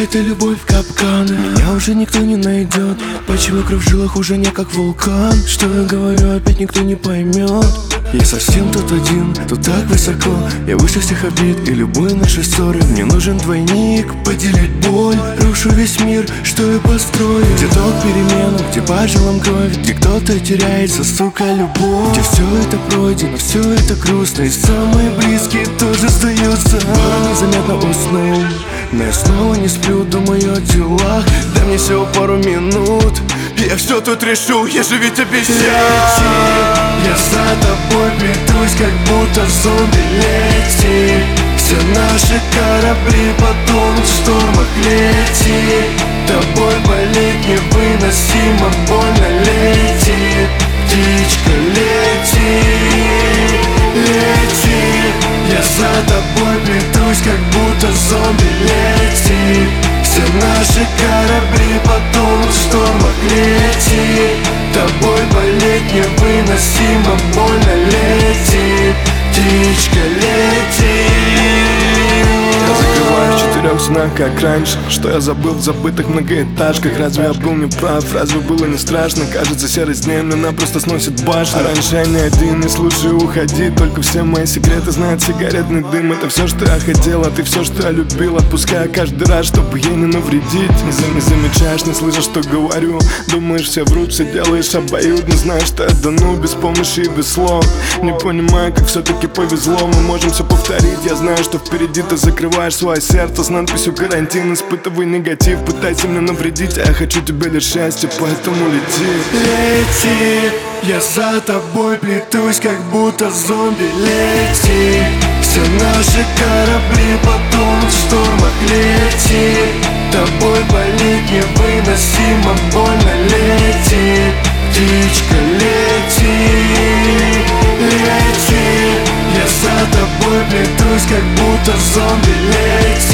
эта любовь капкан. Меня уже никто не найдет. Почему кровь в жилах уже не как вулкан? Что я говорю, опять никто не поймет. Я совсем тут один, тут так высоко. Я выше всех обид и любой нашей ссоры. Мне нужен двойник, поделить боль. Рушу весь мир, что я построю. Где ток перемен, где по жилам кровь, где кто-то теряется, сука, любовь. Где все это пройдено, все это грустно, и самые близкие тоже сдаются. Порой незаметно уснул, но я снова не сплю, думаю о делах. Дай мне всего пару минут, я все тут решу, я же ведь обещал. Я за тобой плетусь, как будто зомби. Лети, все наши корабли потонут в штормах. Лети, тобой болеть невыносимо больно. Лети, птичка, лети, лети. Я за тобой плетусь, как будто зомби. Лети, все наши корабли потонут в штормах. Лети, тобой болеть невыносимо больно. Лети, птичка, лети. Я закрываю в 4 снах, как раньше. Что я забыл в забытых многоэтажках? Разве я был неправ? Разве было не страшно? Кажется, серость дней меня просто сносит башню. А раньше я не один, не слушай, уходи. Только все мои секреты знает сигаретный дым. Это все, что я хотел, а ты все, что я любил. Отпускаю каждый раз, чтобы ей не навредить. Не замечаешь, не слышишь, что говорю. Думаешь, все врут, все делаешь обоюдно. Знаешь, что я дану без помощи и без слов. Не понимаю, как все-таки повезло. Мы можем все повторить. Я знаю, что впереди ты закрываешь свое сердце с надписью «Карантин». Испытывай негатив, пытайся мне навредить, а я хочу тебе лишь счастья, поэтому лети. Лети, я за тобой плетусь, как будто зомби. Лети, все наши корабли потонут в штормах. Лети, тобой болеть невыносимо больно. Лети, птичка, лети, лети. Я за тобой плетусь, как будто зомби. Лети,